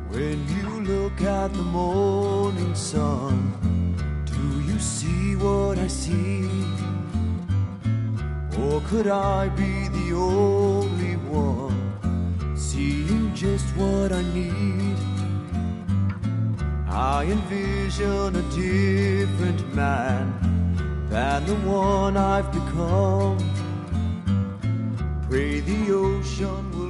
When you look at the morning sun, do you see what I see? Or could I be the only one seeing just what I need? I envision a different man than the one I've become. Pray the ocean will